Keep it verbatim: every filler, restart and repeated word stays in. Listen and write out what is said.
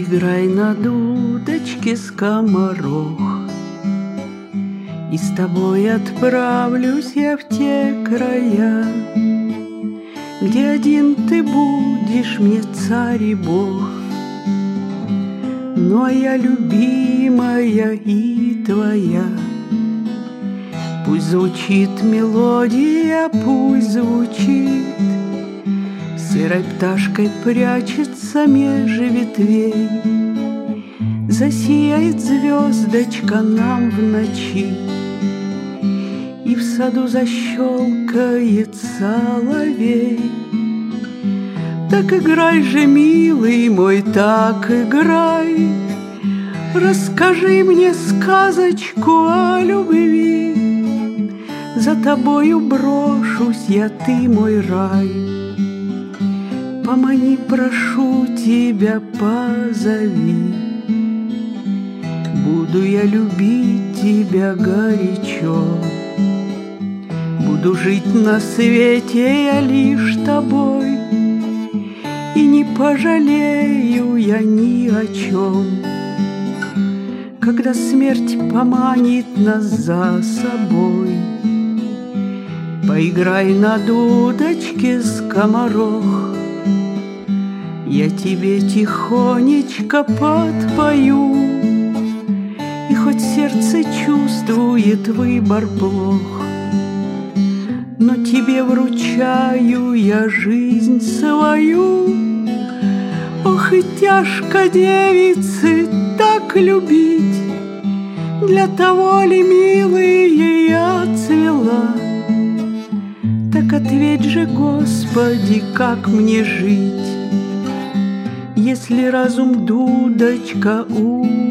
Поиграй на дудочке, скоморох, и с тобой отправлюсь я в те края, где один ты будешь мне царь и бог. Ну а я любимая и твоя. Пусть звучит мелодия, пусть звучит, сырой пташкой прячется меж ветвей. Засияет звездочка нам в ночи, и в саду защелкает соловей. Так играй же, милый мой, так играй, расскажи мне сказочку о любви. За тобою брошусь я, ты мой рай. Помани, прошу тебя, позови. Буду я любить тебя горячо. Буду жить на свете я лишь тобой, и не пожалею я ни о чем. Когда смерть поманит нас за собой, поиграй на дудочке, скоморох, я тебе тихонечко подпою. И хоть сердце чувствует выбор плох, но тебе вручаю я жизнь свою. Ох, и тяжко девице так любить, для того ли, милые, я цвела? Так ответь же, Господи, как мне жить, если разум дудочка у